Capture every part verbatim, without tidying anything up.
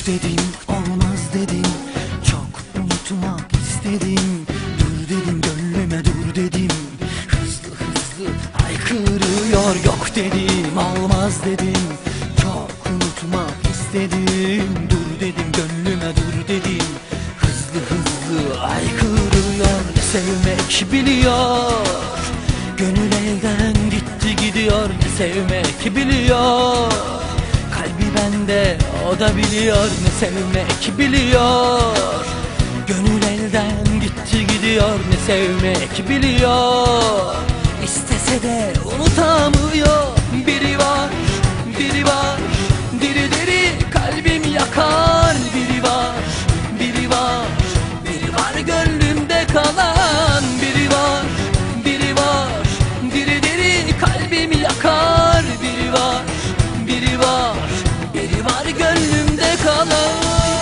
dedim, olmaz dedim, çok unutmak istedim. Dur dedim, gönlüme dur dedim, hızlı hızlı haykırıyor. Yok dedim, olmaz dedim, çok unutmak istedim. Dur dedim, gönlüme dur dedim, hızlı hızlı haykırıyor. Ne sevmek biliyor, gönül elden gitti gidiyor. Ne sevmek biliyor, kalbi bende, o da biliyor. Ne sevmek biliyor, gönül elden gitti gidiyor. Ne sevmek biliyor, istese de unutamıyor. Biri var, biri var, diri diri kalbim yakar. Biri var, biri var, biri var gönlümde kalan. Biri var, biri var, diri diri kalbim yakar. Biri var, biri var, biri var gönlümde kalan.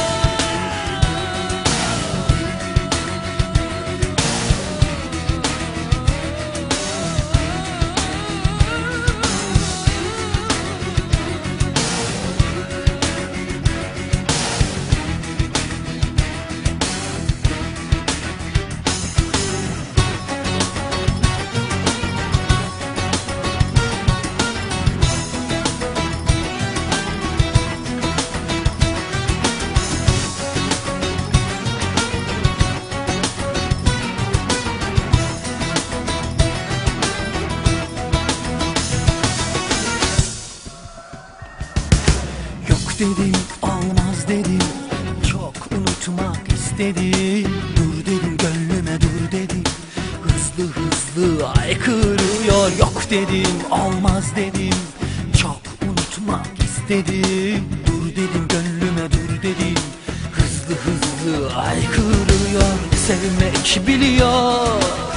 Dedim, olmaz dedim, çok unutmak istedim. Dur dedim, gönlüme dur dedim, hızlı hızlı haykırıyor. Yok dedim, olmaz dedim, çok unutmak istedim. Dur dedim, gönlüme dur dedim, hızlı hızlı haykırıyor. Ne sevmek biliyor,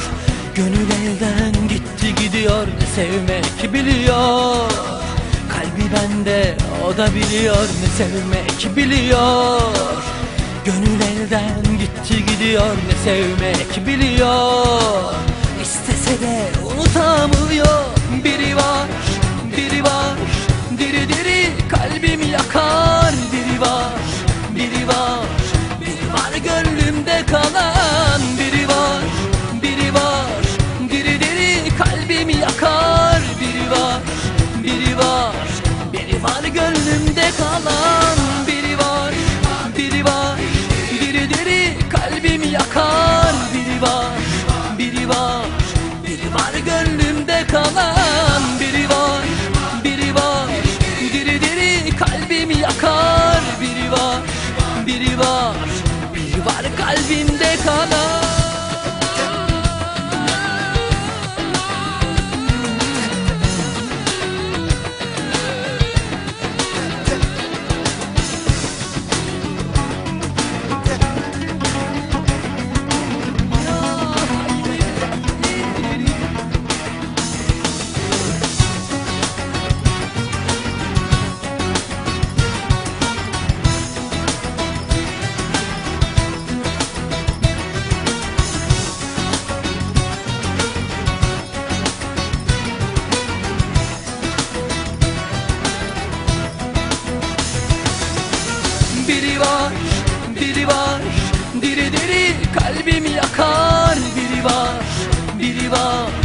gönül elden gitti gidiyor. Ne sevmek biliyor, kalbi bende, o da biliyor. Ne sevmek biliyor, gönül elden gitti gidiyor. Ne sevmek biliyor, istese de unutamıyor. Biri var, biri var, diri diri kalbim yakar. Biri var, biri var, biri var gönlümde kalan. Biri var, biri var, diri diri kalbim yakar. Biri var, biri var, biri var gönlümde kalan. Biri var, biri var, diri diri kalbim yakar. Biri var, biri var, biri var gönlümde kalan. Biri var, biri var, diri diri kalbim yakar. Biri var, biri var, biri var kalbinde kalan. Biri var, biri var, diri diri kalbim yakar. Biri var, biri var,